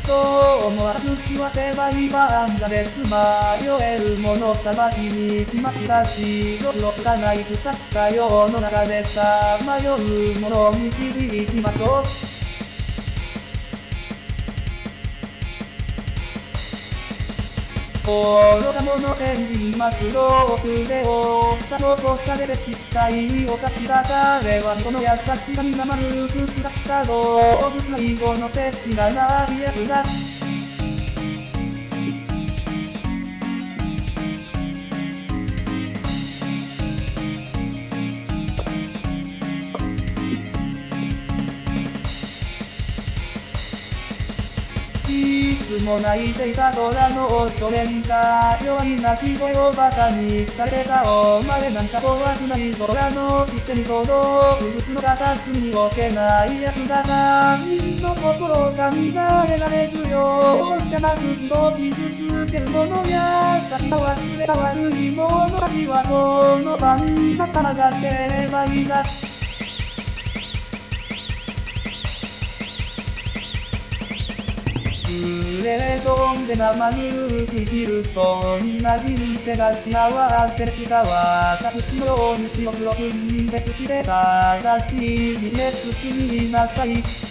と思わずしは狭いバンダでつまよえるものさばきに行きましたし、ろくろがない腐った世の中でさまようものに導いきましょう。愚か者天秤末路でを残されてしたいおかしだ彼はこの優しさに生ぬく使った動物最後の接しがないやつだ。いつも泣いていた虎の少年が弱い鳴き声をバカにされたお前なんか怖くない虎のくせに子動物の片隅に置けないやつだ。他人の心を考えられず容赦なく人を傷つけるもの優しさ忘れた悪い者たちはこのバンダ騒がせればいいだ。グレーゾーンで生ぬるく生きるそんな人生が幸せでした私のように白黒分別して正しいビジネスしになさい。